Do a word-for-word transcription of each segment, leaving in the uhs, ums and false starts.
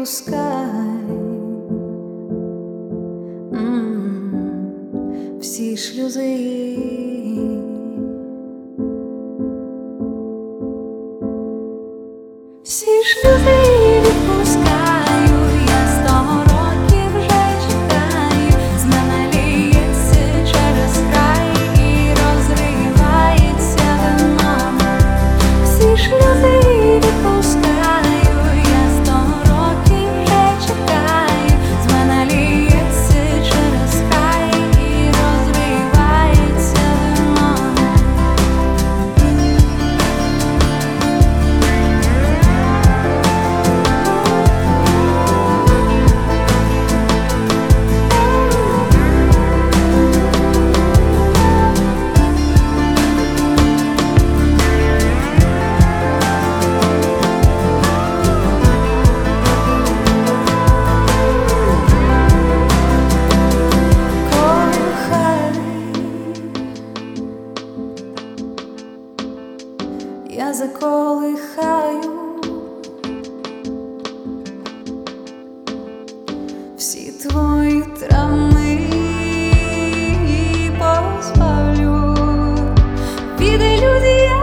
відпускай М, всі шлюзи. Всі шлюзи відпускаю, я сто років вже чекаю, з мене ліється через край і розривається вино. Всі шлюзи відпускаю, я сто років вже чекаю, з мене ліється через край і розривається вино. Я заколихаю всі твої травми і позбавлю від ілюзій.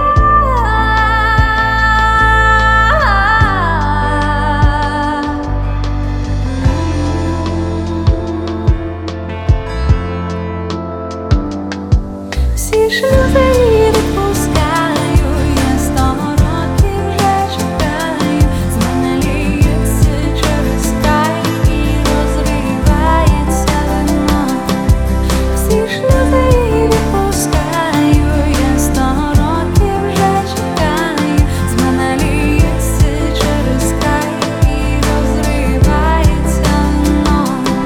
Всі шлюзи відпускаю, я сто років вже чекаю, з мене ліється через край і розривається вино. Всі шлюзи відпускаю, я сто років вже чекаю, з мене ліється через край і розривається вино.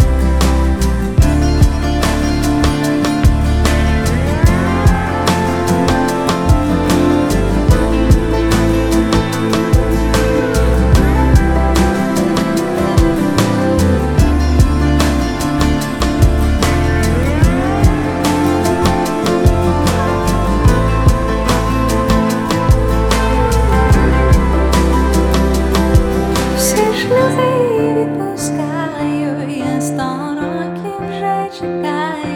Всі шлюзи відпускаю, я сто років вже чекаю.